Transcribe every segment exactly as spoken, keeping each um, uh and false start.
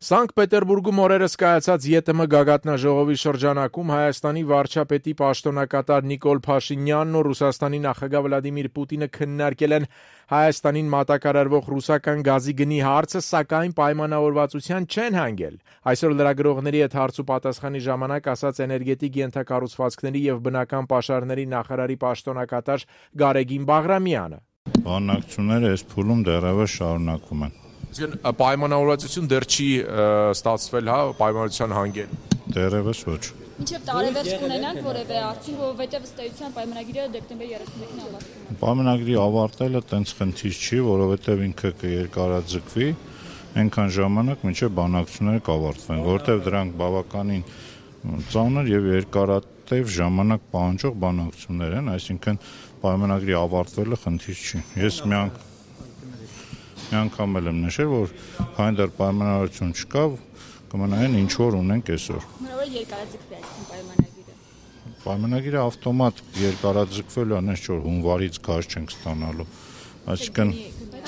Սանկտ Պետերբուրգում օրերս կայացած ԵՏՄ գագաթնաժողովի շրջանակում Հայաստանի վարչապետի պաշտոնակատար Նիկոլ Փաշինյանն ու Ռուսաստանի նախագահ Վլադիմիր Պուտինը քննարկել են Հայաստանին մատակարարվող ռուսական գազի գնի հարցը, սակայն պայմանավորվածության չեն հանգել։ Այսօր լրագրողների հետ հարց ու պատասխանի ժամանակ ասաց էներգետիկ ենթակառուցվածքների եւ բնական պաշարների նախարարի պաշտոնակատար Գարեգին Բաղրամյանը։ Բանակցությունները այս փուլում դեռևս շարունակվում են։ Պայմանավորվածություն դեռ չի ստացվել, հա, պայմանավորվածության հանգել։ Դեռևս ոչ։ Մինչև տարեվերջ կունենանք որևէ արդյունք, որովհետև ըստ էության պայմանագիրը դեկտեմբերի երեսունմեկին ավարտվում է։ Պայմանագրի ավարտելը տենց խնդիր չի, որովհետև ինքը կերկարաձգվի այնքան ժամանակ, մինչև բանակցությունները կավարտվեն, որովհետև դրանք բավականին ծանր եւ երկարատև ժամանակ պահանջող բանակցություններ են, այսինքն պայմանագրի ավարտվելը խնդիր չի։ Ես միանգ մի անգամ եմ նշել, որ քանի դեռ պայմանավորություն չկա, կմնային ինչ որ ունենք այսօր։ Հնարավոր երկարաձգվի այս պայմանագիրը։ Պայմանագիրը ավտոմատ երկարաձգվելու է, այնպես որ հունվարից գազ չենք ստանալու։ Այսինքն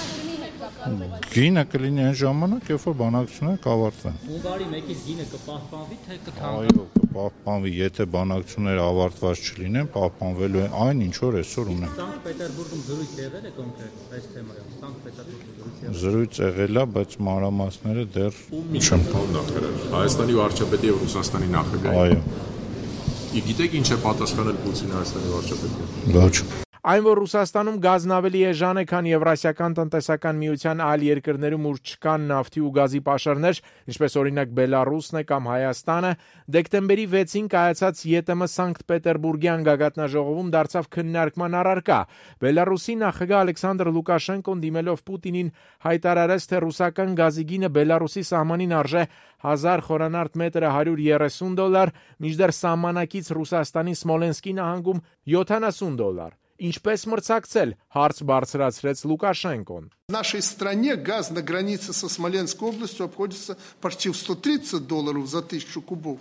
գինը կլինի այն ժամանակ, երբ որ բանակցությունները կավարտվեն։ Հունվարի մեկից գինը կպահպանվի, թե կթանկանա։ Այո, կպահպանվի, եթե բանակցությունները ավարտված չլինեն, պահպանվելու է այն, ինչ որ այսօր ունենք։ Սանկտ Պետերբուրգում զրույց եղել է կոնկրետ այս թեմայով։ Սանկտ Պետերբուրգում զրույց եղել է, բայց մանրամասները դեռ չեմ նախարար։ Հայաստանի վարչապետի եւ Ռուսաստանի նախագահի։ Այո։ Գիտեք ինչ է պատասխանել Պուտինը Հայաստանի վարչապետին։ Ոչ։ Այն, որ Ռուսաստանում գազն ավելի էժան է, քան Եվրասիական տնտեսական միության այլ երկրներում, ուր չկան նավթի ու գազի պաշարներ, ինչպես օրինակ Բելարուսն է կամ Հայաստանը, դեկտեմբերի վեցին կայացած ԵՏՄ Սանկտ Պետերբուրգյան գագաթնաժողովում դարձավ քննարկման առարկա։ Բելարուսի նախագահ Ալեքսանդր Լուկաշենկոն դիմելով Պուտինին հայտարարեց, թե ռուսական գազի գինը Բելարուսի սահմանին արժե հազար խորանարդ մետրը հարյուր երեսուն դոլար, մինչդեռ սահմանակից Ռուսաստանի Սմոլենսկի նահանգում յոթանասուն դոլար։ Ինչպես մրցակցել, հարց բարձրացրեց Лукашенкон. В нашей стране газ на границе со Смоленской областью обходится почти в сто тридцать долларов за тысячу кубов.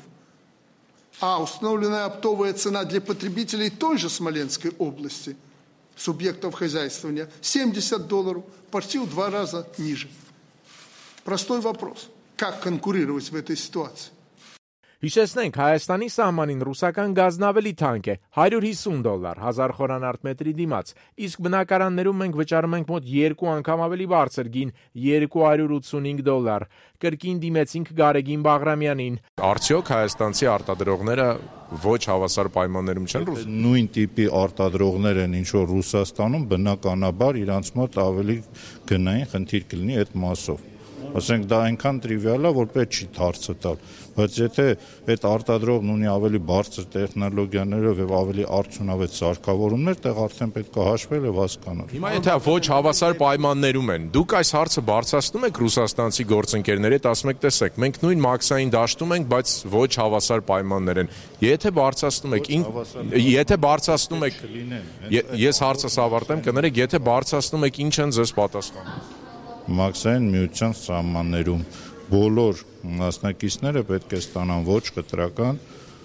А установленная оптовая цена для потребителей той же Смоленской области, субъектов хозяйствования, семьдесят долларов, почти в два раза ниже. Простой вопрос. Как конкурировать в этой ситуации? Հիշեցնենք, Հայաստանի սահմանին ռուսական գազն ավելի թանկ է, հարյուր հիսուն դոլար, հազար խորանարդ մետրի դիմաց, իսկ բնակարաններում մենք վճարում ենք մոտ երկու անգամ ավելի բարձր գին, երկու հարյուր ութսունհինգ դոլար։ Կրկին դիմեցինք Գարեգին Բաղրամյանին։ Արդյոք հայաստանցի արտադրողները ոչ հավասար պայմաններում չեն ռուս։ Նույն տիպի արտադրողներ են, ինչ որ Ռուսաստանում, բնականաբար իրանց մոտ ավելի գնային խնդիր կլինի այդ մասով։ Ասենք դա այնքան տրիվիալ է, որ պետք չի հարցը տալ, բայց եթե այդ արտադրողն ունի ավելի բարձր տեխնոլոգիաներով եւ ավելի արդյունավետ սարքավորումներ, տեղ արդեն պետք է հաշվել եւ հասկանալ։ Հիմա եթե ոչ հավասար պայմաններում են, դուք այս հարցը բարձրացնում եք ռուսաստանցի գործընկերների հետ, ասում եք, տեսեք, մենք նույն մաքսային դաշտում ենք, բայց ոչ հավասար պայմաններ են։ Եթե բարձրացնում եք, եթե բարձրացնում եք, ես հարցս ավարտեմ, կներեք, եթե բարձրացնում եք, ինչ են ձեզ պատասխանում։ Մաքսային միության սահմաններում բոլոր մասնակիցները պետք է ստանան ոչ կտրական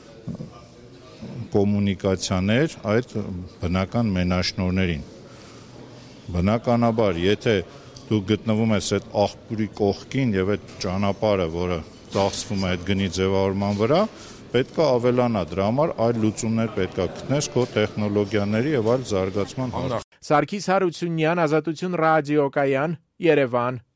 կոմունիկացիաներ այդ բնական մենաշնորհներին։ Բնականաբար, եթե դու գտնվում ես այդ աղբյուրի կողքին եւ այդ ճանապարհը, որը ծախսվում է այդ գնի ձևավորման վրա, պետք է ավելանա, դրա համար այլ լուծումներ պետք է գտնես քո տեխնոլոգիաների եւ այլ զարգացման հարցում։ Սարգիս Հարությունյան, Ազատություն ռադիոկայան, Երևան։